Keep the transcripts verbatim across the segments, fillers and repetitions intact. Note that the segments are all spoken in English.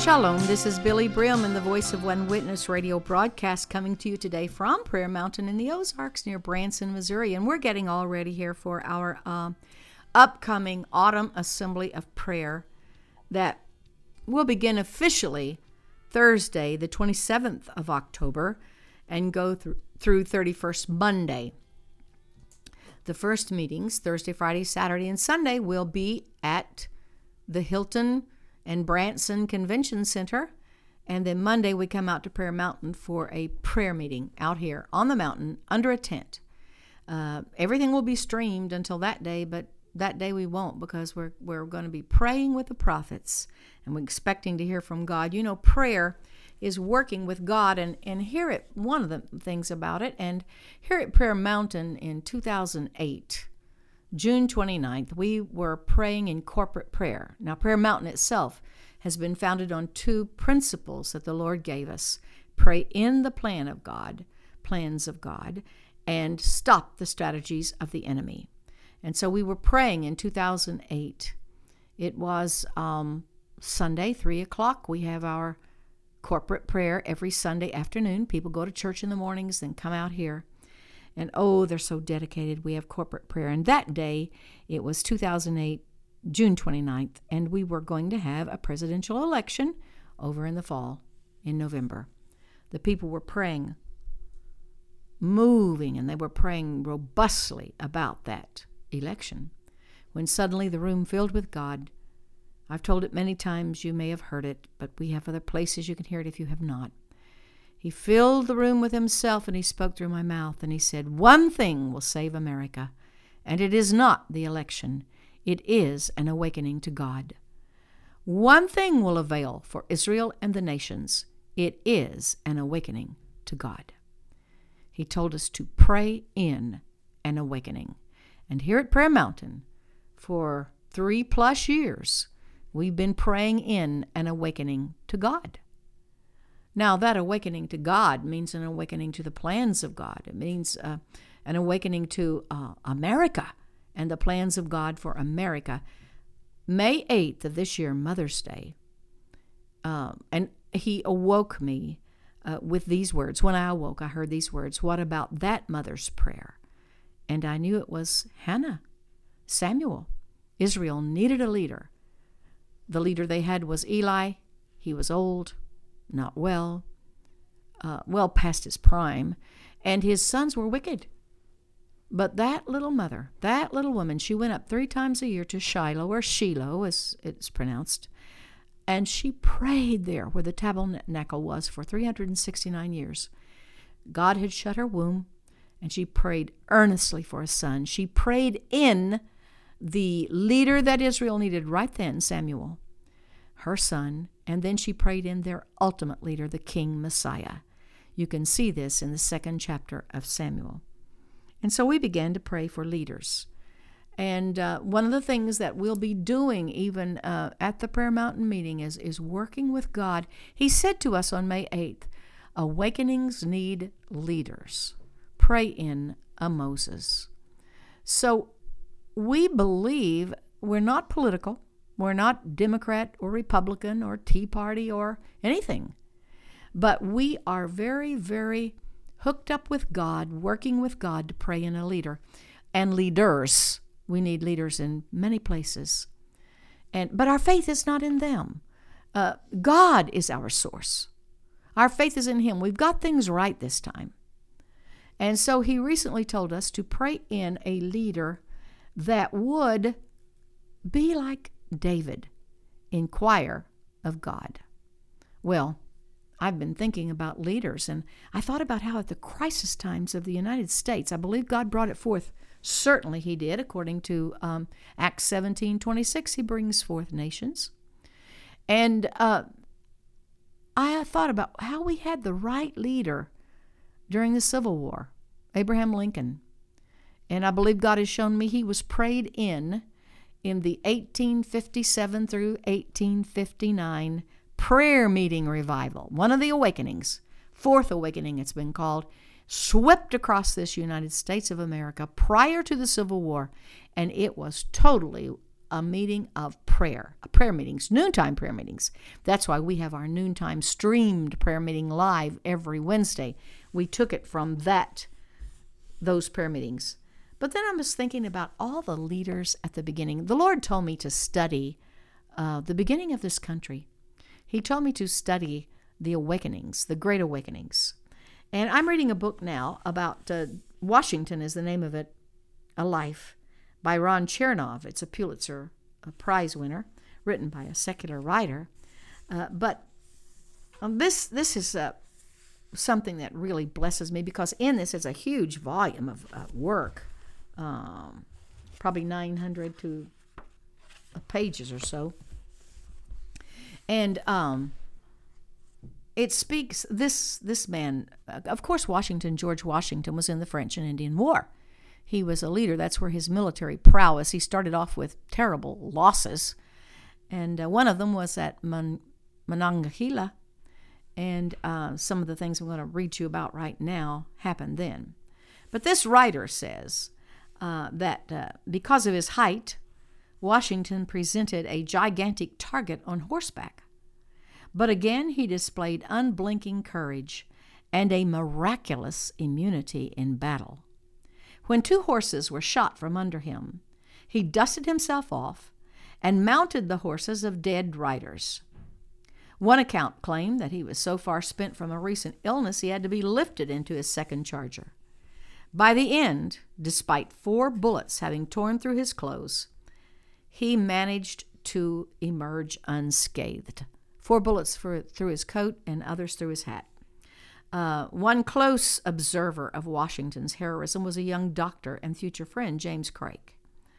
Shalom, this is Billy Brim and the Voice of One Witness radio broadcast coming to you today from Prayer Mountain in the Ozarks near Branson, Missouri. And we're getting all ready here for our uh, upcoming Autumn Assembly of Prayer that will begin officially Thursday, the twenty-seventh of October, and go through, through thirty-first Monday. The first meetings, Thursday, Friday, Saturday, and Sunday, will be at the Hilton and Branson Convention Center. And then Monday, we come out to Prayer Mountain for a prayer meeting out here on the mountain under a tent. Uh, everything will be streamed until that day, but that day we won't, because we're we're going to be praying with the prophets, and we're expecting to hear from God. You know, prayer is working with God, and, and here at one of the things about it, and here at Prayer Mountain in two thousand eight, June twenty-ninth, we were praying in corporate prayer. Now, Prayer Mountain itself has been founded on two principles that the Lord gave us. Pray in the plan of God, plans of God, and stop the strategies of the enemy. And so we were praying in two thousand eight. It was um, Sunday, three o'clock. We have our corporate prayer every Sunday afternoon. People go to church in the mornings, then come out here. And oh, they're so dedicated. We have corporate prayer. And that day, it was two thousand eight, June twenty-ninth, and we were going to have a presidential election over in the fall, in November. The people were praying, moving, and they were praying robustly about that election, when suddenly the room filled with God. I've told it many times. You may have heard it, but we have other places you can hear it if you have not. He filled the room with himself, and he spoke through my mouth, and he said, one thing will save America, and it is not the election. It is an awakening to God. One thing will avail for Israel and the nations. It is an awakening to God. He told us to pray in an awakening. And here at Prayer Mountain, for three plus years, we've been praying in an awakening to God. Now, that awakening to God means an awakening to the plans of God. It means uh, an awakening to uh, America and the plans of God for America. May eighth of this year, Mother's Day, uh, and he awoke me uh, with these words. When I awoke, I heard these words, what about that mother's prayer? And I knew it was Hannah, Samuel. Israel needed a leader. The leader they had was Eli. He was old, not well, uh, well past his prime, and his sons were wicked. But that little mother, that little woman, she went up three times a year to Shiloh, or Shiloh as it's pronounced, and she prayed there where the tabernacle was for three hundred sixty-nine years. God had shut her womb, and she prayed earnestly for a son. She prayed in the leader that Israel needed right then, Samuel, her son, and then she prayed in their ultimate leader, the King Messiah. You can see this in the second chapter of Samuel. And so we began to pray for leaders. And uh, one of the things that we'll be doing even uh, at the Prayer Mountain meeting is, is working with God. He said to us on May eighth, awakenings need leaders. Pray in a Moses. So we believe we're not political. We're not Democrat or Republican or Tea Party or anything. But we are very, very hooked up with God, working with God to pray in a leader. And leaders. We need leaders in many places. And but our faith is not in them. Uh, God is our source. Our faith is in Him. We've got things right this time. And so He recently told us to pray in a leader that would be like David, inquire of God. Well, I've been thinking about leaders, and I thought about how at the crisis times of the United States, I believe God brought it forth. Certainly He did, according to um, Acts seventeen twenty-six, He brings forth nations. And uh, I thought about how we had the right leader during the Civil War, Abraham Lincoln. And I believe God has shown me He was prayed in in the eighteen fifty-seven through eighteen fifty-nine prayer meeting revival, one of the awakenings, fourth awakening it's been called, swept across this United States of America prior to the Civil War, and it was totally a meeting of prayer, prayer meetings, noontime prayer meetings. That's why we have our noontime streamed prayer meeting live every Wednesday. We took it from that, those prayer meetings. But then I was thinking about all the leaders at the beginning. The Lord told me to study uh, the beginning of this country. He told me to study the awakenings, the great awakenings. And I'm reading a book now about uh, Washington is the name of it, A Life, by Ron Chernow. It's a Pulitzer a Prize winner, written by a secular writer. Uh, but um, this this is uh, something that really blesses me, because in this is a huge volume of uh, work, um, probably nine hundred to pages or so. And um, it speaks, this, this man, uh, of course, Washington, George Washington, was in the French and Indian War. He was a leader. That's where his military prowess, he started off with terrible losses. And uh, one of them was at Man- Monongahela. And uh, some of the things I'm going to read to you about right now happened then. But this writer says uh, that uh, because of his height, Washington presented a gigantic target on horseback. But again, he displayed unblinking courage and a miraculous immunity in battle. When two horses were shot from under him, he dusted himself off and mounted the horses of dead riders. One account claimed that he was so far spent from a recent illness he had to be lifted into his second charger. By the end, despite four bullets having torn through his clothes, he managed to emerge unscathed. Four bullets for, through his coat and others through his hat. Uh, one close observer of Washington's heroism was a young doctor and future friend, James Craik.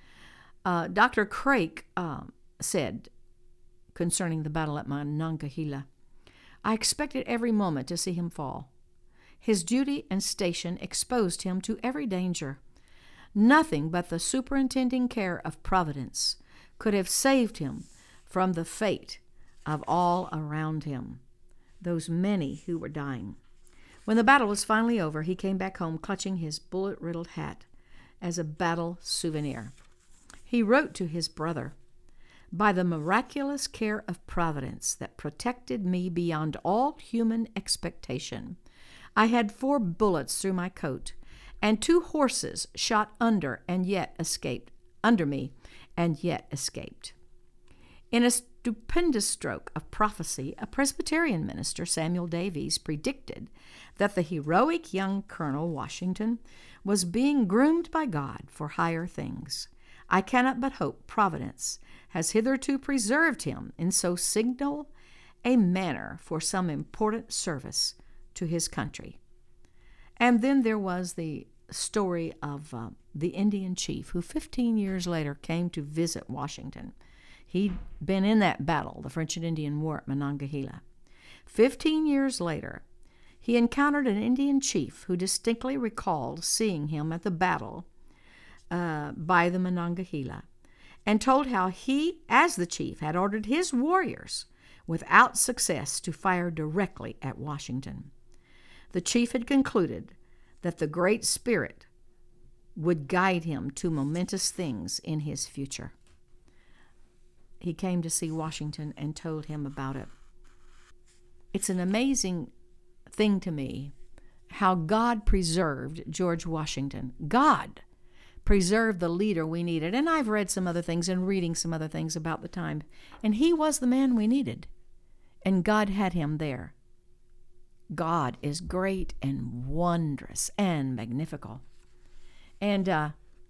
Uh, Doctor Craik uh, said concerning the battle at Monongahela, "I expected every moment to see him fall. His duty and station exposed him to every danger. Nothing but the superintending care of Providence could have saved him from the fate of all around him, those many who were dying." When the battle was finally over, he came back home clutching his bullet-riddled hat as a battle souvenir. He wrote to his brother, "By the miraculous care of Providence that protected me beyond all human expectation, I had four bullets through my coat, and two horses shot under and yet escaped, under me, and yet escaped." In a stupendous stroke of prophecy, a Presbyterian minister, Samuel Davies, predicted that the heroic young Colonel Washington was being groomed by God for higher things. I cannot but hope Providence has hitherto preserved him in so signal a manner for some important service to his country. And then there was the story of uh, the Indian chief who fifteen years later came to visit Washington. He'd been in that battle, the French and Indian War at Monongahela. Fifteen years later, he encountered an Indian chief who distinctly recalled seeing him at the battle uh, by the Monongahela, and told how he, as the chief, had ordered his warriors without success to fire directly at Washington. The chief had concluded that the Great Spirit would guide him to momentous things in his future. He came to see Washington and told him about it. It's an amazing thing to me how God preserved George Washington. God preserved the leader we needed. And I've read some other things and reading some other things about the time. And he was the man we needed. And God had him there. God is great and wondrous and magnifical. And uh,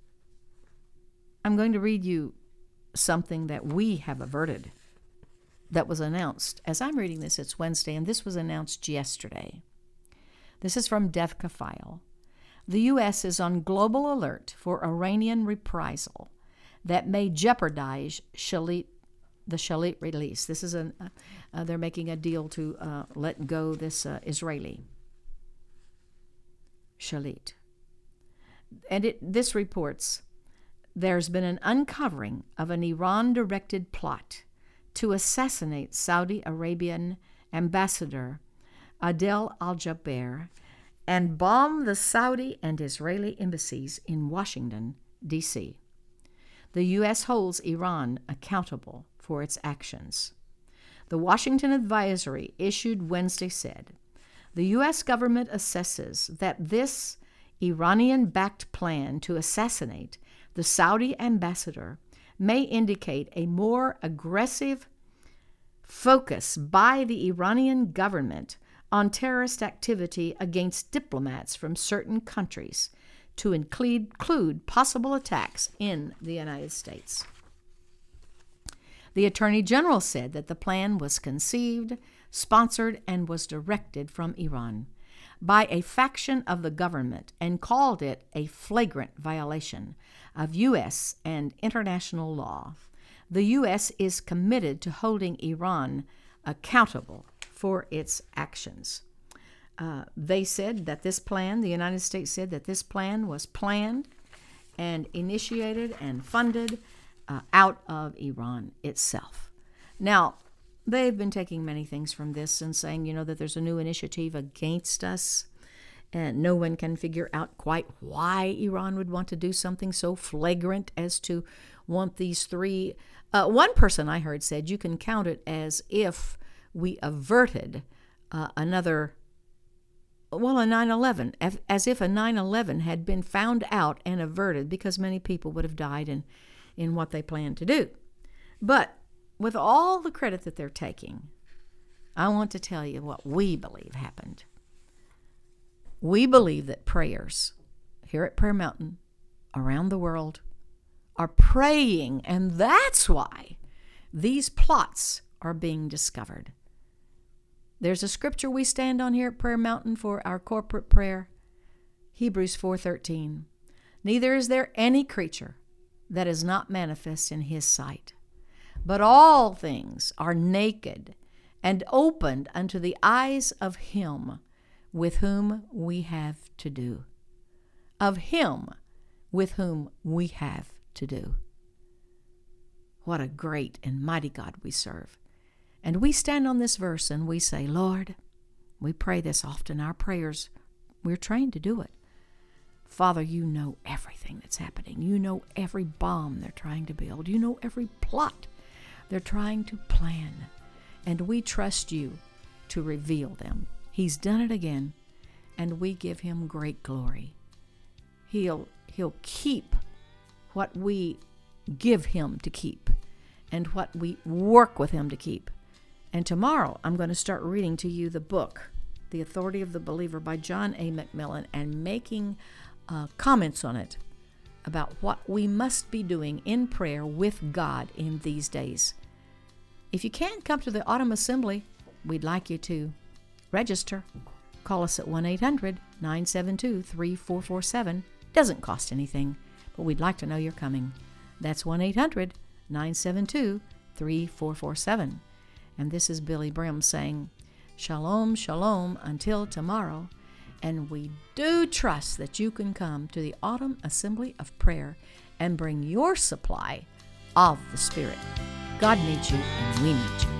I'm going to read you something that we have averted that was announced. As I'm reading this, it's Wednesday, and this was announced yesterday. This is from Devka File. The U S is on global alert for Iranian reprisal that may jeopardize Shalit, the Shalit release. This is an, uh, uh, they're making a deal to uh, let go this uh, Israeli Shalit. And it, this reports, there's been an uncovering of an Iran-directed plot to assassinate Saudi Arabian ambassador Adel al-Jaber and bomb the Saudi and Israeli embassies in Washington, D C The U S holds Iran accountable for its actions. The Washington Advisory issued Wednesday said, the U S government assesses that this Iranian-backed plan to assassinate the Saudi ambassador may indicate a more aggressive focus by the Iranian government on terrorist activity against diplomats from certain countries, to include possible attacks in the United States. The Attorney General said that the plan was conceived, sponsored, and was directed from Iran by a faction of the government and called it a flagrant violation of U S and international law. The U S is committed to holding Iran accountable for its actions. Uh, they said that this plan, the United States said that this plan was planned and initiated and funded uh, out of Iran itself. Now, they've been taking many things from this and saying, you know, that there's a new initiative against us, and no one can figure out quite why Iran would want to do something so flagrant as to want these three. Uh, one person I heard said you can count it as if we averted uh, another, well, a nine eleven, as if a nine eleven had been found out and averted, because many people would have died in, in what they planned to do. But with all the credit that they're taking, I want to tell you what we believe happened. We believe that prayers here at Prayer Mountain, around the world, are praying, and that's why these plots are being discovered. There's a scripture we stand on here at Prayer Mountain for our corporate prayer, Hebrews four thirteen. Neither is there any creature that is not manifest in his sight, but all things are naked and opened unto the eyes of him with whom we have to do. Of him with whom we have to do. What a great and mighty God we serve. And we stand on this verse and we say, Lord, we pray this often. Our prayers, we're trained to do it. Father, you know everything that's happening. You know every bomb they're trying to build. You know every plot they're trying to plan. And we trust you to reveal them. He's done it again, and we give him great glory. He'll, he'll keep what we give him to keep and what we work with him to keep. And tomorrow I'm going to start reading to you the book, The Authority of the Believer by John A. McMillan, and making uh, comments on it about what we must be doing in prayer with God in these days. If you can't come to the autumn assembly, we'd like you to register. Call us at one eight hundred nine seven two three four four seven. Doesn't cost anything, but we'd like to know you're coming. That's one eight hundred nine seven two three four four seven. And this is Billy Brim saying, Shalom, shalom, until tomorrow. And we do trust that you can come to the Autumn Assembly of Prayer and bring your supply of the Spirit. God needs you, and we need you.